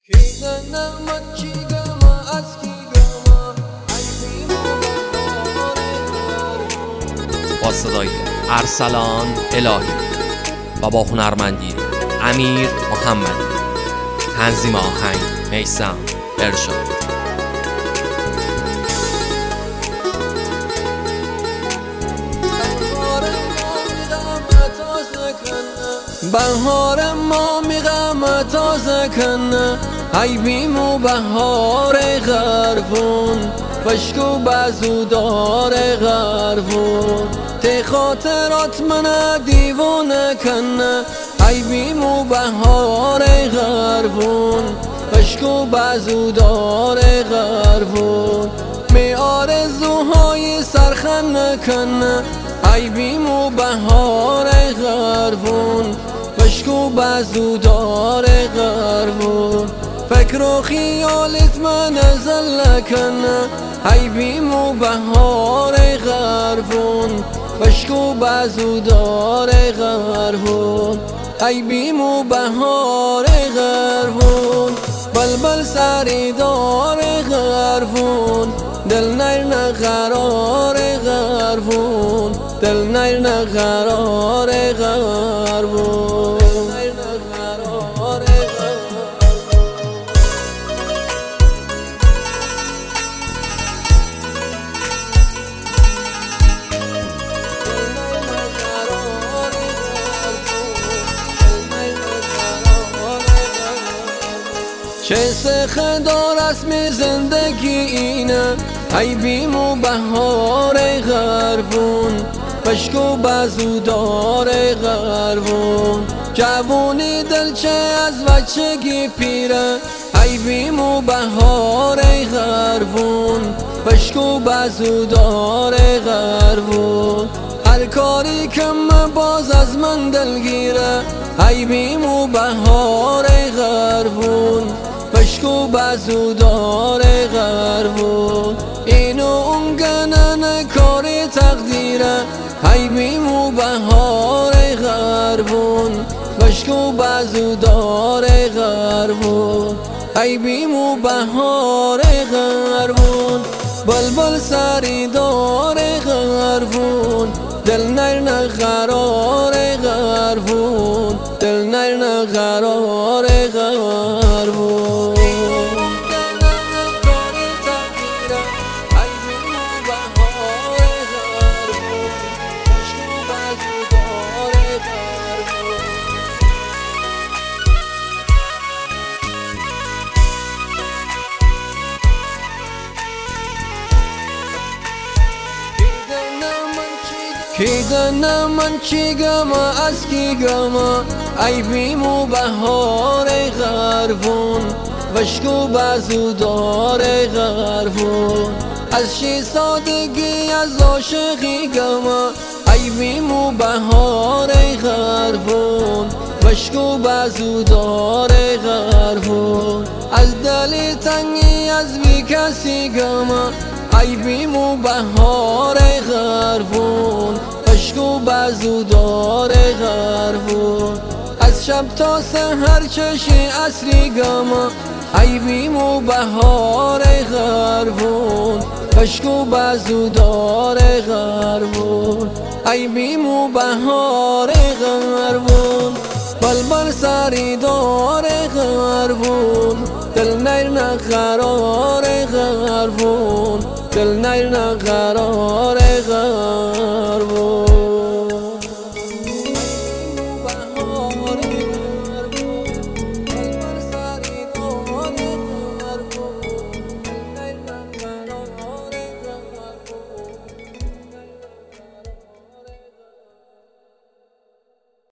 با صدای ارسلان الهی و با هنرمندی امیر محمدی، تنظیم آهنگ میثم ارشاد. بهار ما میغم تازه کنه، ای بیمو بهار غرفون بشکو بزودار غرفون تی خاطرات من دیوانه کنه، ای بیمو بهار غرفون بشکو بزودار غرفون می آرزوهای سرخن کنه، ای بیمو بهار غرفون بشکو بزودار غرفون فکر و خیالت من زل کنه، ای بیمو بهار غرفون بشکو بزودار غرفون ای بیمو بهار غرفون بلبل سریدار غرفون دل نیر قرار غرفون دل نیر قرار غرفون چه سخدار اسم زندگی اینه، ای بیمو بهار غرفون بشکو بزودار غرفون جوانی دلچه از بچگی پیره، ای بیمو بهار غرفون بشکو بزودار غرفون هر کاری که باز از من دلگیره، ای بیمو بهار غرفون بشکو بزودار غرفون اینو اون گنن کاری تقدیره، ای بیمو بهار غرفون بشکو بزودار غرفون ای بیمو بهار غرفون بلبل سریدار غرفون دل نیر قرار غرفون دل نیر قرار غرفون کی دانم من چی گم از کی گم، ای بیمو بهار غرفون بشکو بزودار غرفون از چی سادگی از عاشقی گم، ای بیمو بهار غرفون بشکو بزودار غرفون از دلی تنگی از بی کسی گم، ای بیمو بهار غرفون بشکو بزودار غرفون از شب تا سحر چشی عصری گم، ای بیمو بهار غرفون بشکو بزودار غرفون ای بیمو بهار غرفون بلبل سریدار غرفون دل نیر قرار غرفون دل نیر قرار غرفون